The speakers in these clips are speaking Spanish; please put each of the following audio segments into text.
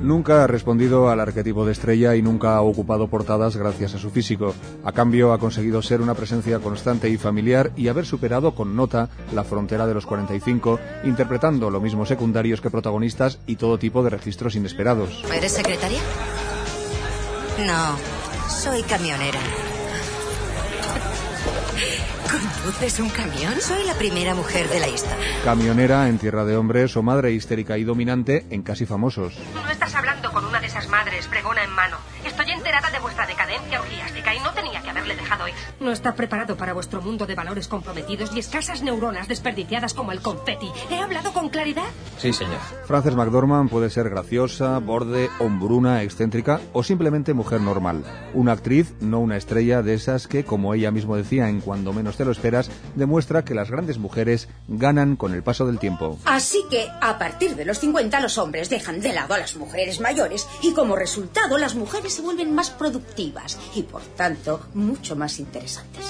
Nunca ha respondido al arquetipo de estrella y nunca ha ocupado portadas gracias a su físico. A cambio, ha conseguido ser una presencia constante y familiar y haber superado con nota la frontera de los 45, interpretando lo mismo secundarios que protagonistas y todo tipo de registros inesperados. ¿Eres secretaria? No, soy camionera. ¿Conduces un camión? Soy la primera mujer de la historia. Camionera en Tierra de Hombres o madre histérica y dominante en Casi Famosos. No estás hablando con una de esas madres, pregona en mano. Estoy enterada de vuestra decadencia orgiástica y no tenía que haberle dejado ir. No está preparado para vuestro mundo de valores comprometidos y escasas neuronas desperdiciadas como el confeti. ¿He hablado con claridad? Sí, señor. Frances McDormand puede ser graciosa, borde, hombruna, excéntrica o simplemente mujer normal. Una actriz, no una estrella de esas que, como ella misma decía en Cuando menos te lo esperas, demuestra que las grandes mujeres ganan con el paso del tiempo. Así que, a partir de los 50, los hombres dejan de lado a las mujeres mayores y, como resultado, las mujeres se vuelven más productivas y, por tanto, mucho más interesantes.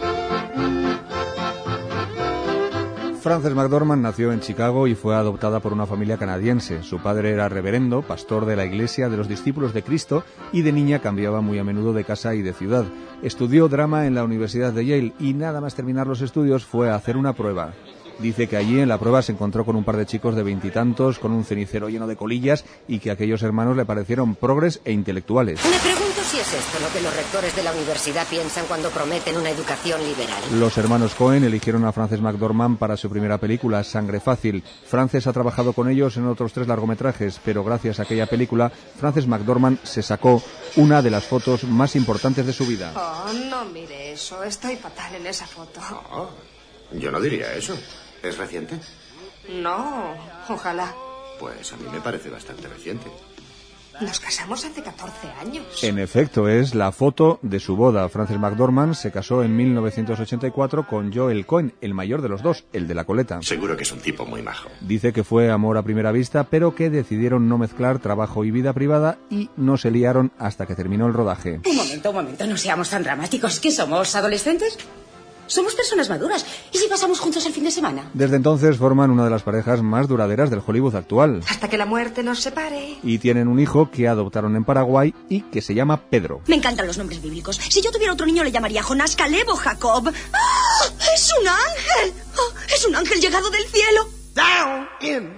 Frances McDormand nació en Chicago y fue adoptada por una familia canadiense. Su padre era reverendo, pastor de la Iglesia de los Discípulos de Cristo, y de niña cambiaba muy a menudo de casa y de ciudad. Estudió drama en la Universidad de Yale y nada más terminar los estudios fue a hacer una prueba. Dice que allí en la prueba se encontró con un par de chicos de 20 y tantos, con un cenicero lleno de colillas, y que aquellos hermanos le parecieron progres e intelectuales. Me pregunto si es esto lo que los rectores de la universidad piensan cuando prometen una educación liberal. Los hermanos Coen eligieron a Frances McDormand para su primera película, Sangre Fácil. Frances ha trabajado con ellos en otros 3 largometrajes, pero gracias a aquella película, Frances McDormand se sacó una de las fotos más importantes de su vida. Oh, no mire eso. Estoy fatal en esa foto. Oh, yo no diría eso. ¿Es reciente? No, ojalá. Pues a mí me parece bastante reciente. Nos casamos hace 14 años. En efecto, es la foto de su boda. Frances McDormand se casó en 1984 con Joel Coen, el mayor de los dos, el de la coleta. Seguro que es un tipo muy majo. Dice que fue amor a primera vista, pero que decidieron no mezclar trabajo y vida privada y no se liaron hasta que terminó el rodaje. Un momento, no seamos tan dramáticos. ¿Qué somos, adolescentes? Somos personas maduras. ¿Y si pasamos juntos el fin de semana? Desde entonces forman una de las parejas más duraderas del Hollywood actual. Hasta que la muerte nos separe. Y tienen un hijo que adoptaron en Paraguay y que se llama Pedro. Me encantan los nombres bíblicos. Si yo tuviera otro niño le llamaría Jonás, Caleb o Jacob. ¡Ah! ¡Es un ángel! ¡Oh! ¡Es un ángel llegado del cielo! Down in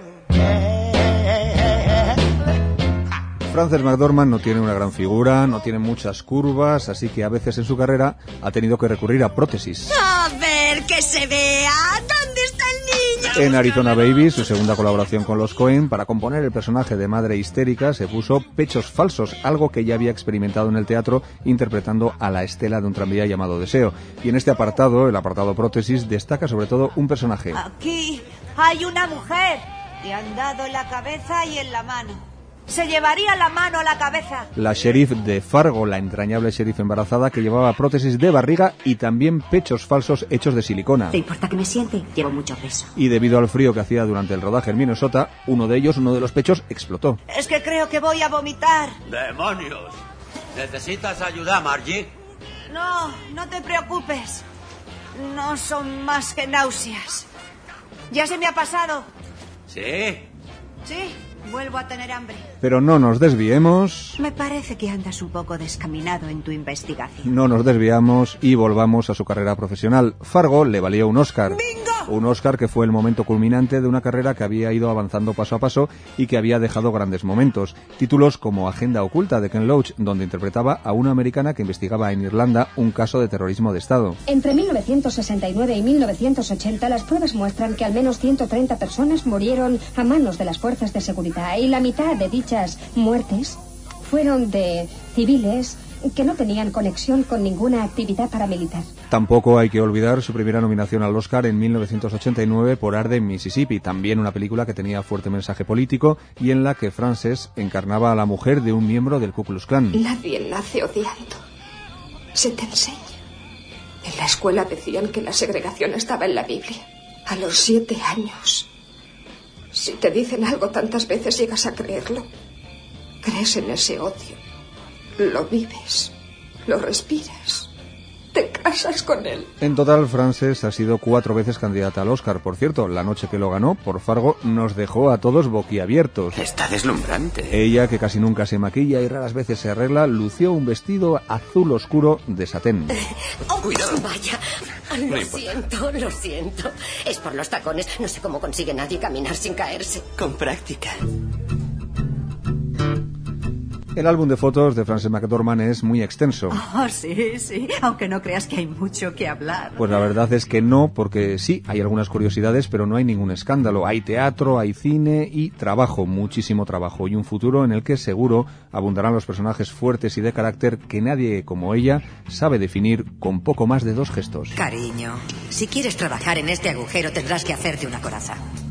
Frances McDormand no tiene una gran figura, no tiene muchas curvas, así que a veces en su carrera ha tenido que recurrir a prótesis. A ver, que se vea. ¿Dónde está el niño? En Arizona Baby, su segunda colaboración con los Coen, para componer el personaje de madre histérica, se puso pechos falsos, algo que ya había experimentado en el teatro interpretando a la Estela de un tranvía llamado Deseo. Y en este apartado, el apartado prótesis, destaca sobre todo un personaje. Aquí hay una mujer. Le han dado en la cabeza y en la mano. Se llevaría la mano a la cabeza. La sheriff de Fargo, la entrañable sheriff embarazada que llevaba prótesis de barriga y también pechos falsos hechos de silicona. ¿Te importa que me siente? Llevo mucho peso. Y debido al frío que hacía durante el rodaje en Minnesota, uno de los pechos explotó. Es que creo que voy a vomitar. ¡Demonios! ¿Necesitas ayuda, Margie? No, no te preocupes. No son más que náuseas. Ya se me ha pasado. ¿Sí? Sí, vuelvo a tener hambre. Pero no nos desviemos. Me parece que andas un poco descaminado en tu investigación. No nos desviamos y volvamos a su carrera profesional. Fargo le valió un Oscar. ¡Bingo! Un Oscar que fue el momento culminante de una carrera que había ido avanzando paso a paso y que había dejado grandes momentos. Títulos como Agenda Oculta de Ken Loach, donde interpretaba a una americana que investigaba en Irlanda un caso de terrorismo de Estado. Entre 1969 y 1980 las pruebas muestran que al menos 130 personas murieron a manos de las fuerzas de seguridad y la mitad de dichas muertes fueron de civiles que no tenían conexión con ninguna actividad paramilitar. Tampoco hay que olvidar su primera nominación al Oscar en 1989 por Arden, Mississippi, también una película que tenía fuerte mensaje político y en la que Frances encarnaba a la mujer de un miembro del Ku Klux Klan. Nadie nace odiando. Se te enseña. En la escuela decían que la segregación estaba en la Biblia. A los 7 años. Si te dicen algo tantas veces llegas a creerlo. Crees en ese odio. Lo vives. Lo respiras. te casas con él. En total, Frances ha sido 4 veces candidata al Oscar. Por cierto, la noche que lo ganó por Fargo nos dejó a todos boquiabiertos. Está deslumbrante. Ella, que casi nunca se maquilla y raras veces se arregla, lució un vestido azul oscuro de satén. Cuidado. Vaya, lo siento. Es por los tacones. No sé cómo consigue nadie caminar sin caerse. Con práctica. El álbum de fotos de Frances McDormand es muy extenso. Oh, sí, aunque no creas que hay mucho que hablar. Pues la verdad es que no, porque sí, hay algunas curiosidades, pero no hay ningún escándalo. Hay teatro, hay cine y trabajo, muchísimo trabajo, y un futuro en el que seguro abundarán los personajes fuertes y de carácter que nadie como ella sabe definir con poco más de 2 gestos. Cariño, si quieres trabajar en este agujero tendrás que hacerte una coraza.